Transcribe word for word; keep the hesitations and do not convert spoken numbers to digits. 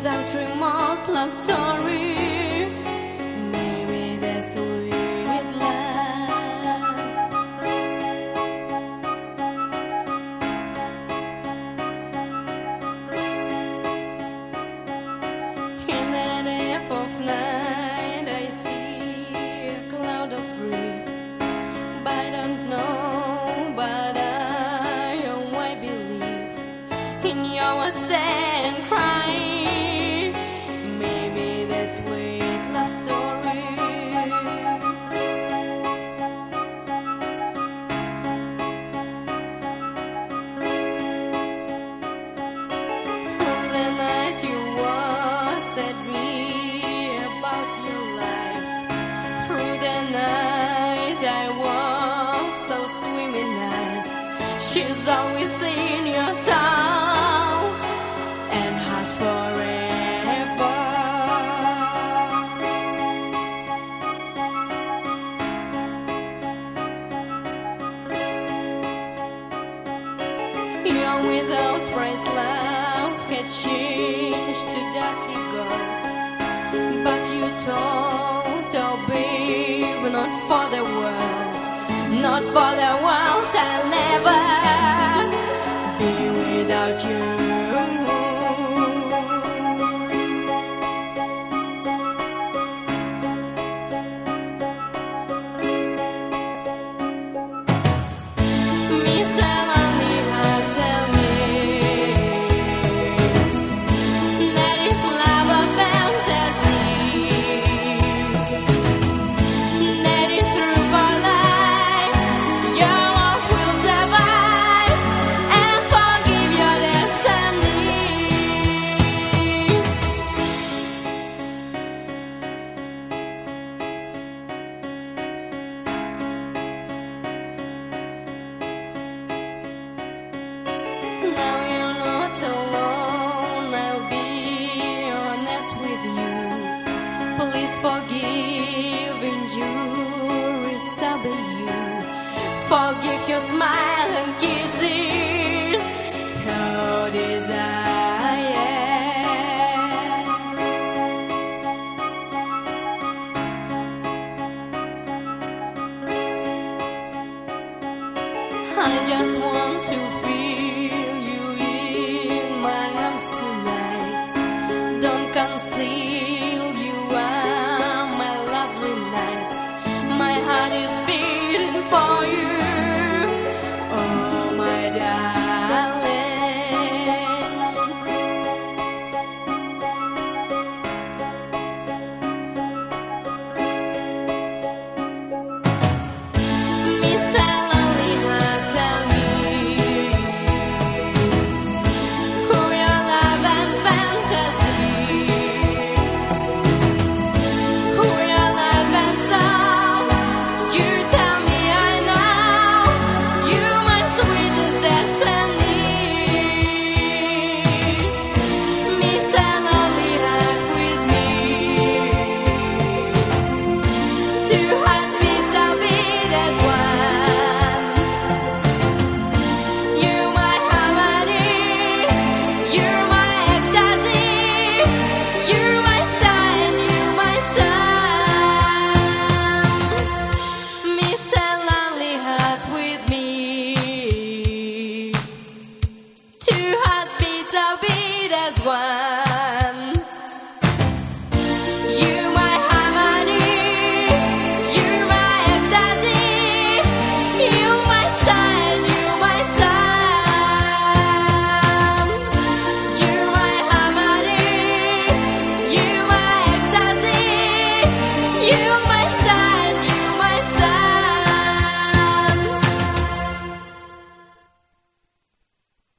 without remorse love story. Maybe that's sweet love. In that air of night I see a cloud of grief, but I don't know, but I oh I believe in your words and crying. Maybe that's sweet love story. Through the night you was at me about your life. Through the night I was so swimming nice. She's always in your soul and heart forever. Your without price love had changed to dirty gold, but you told, oh babe, not for the world, not for the world, I'll never be without you. Mister Lonely Heart, tell me that is love a fantasy, that is true for life. Your walk will survive and forgive your destiny. Now you're not alone, I'll be honest with you. Please forgive injuries, I'll be you. Forgive your smile and kisses, your desire. I just want to feel you in my arms tonight. Don't conceal, you are my lovely night. My heart is beating for you, oh my darling. Mister Lonely Heart, tell me who your love and fantasy, who your love and soul. You tell me I know, you my sweetest destiny. Mister Lonely Heart with me, two hearts beat a beat as one. You're my harmony, you're my ecstasy, you're my star and you're my sun. Mister Lonely Heart with me, two hearts beat a beat as one.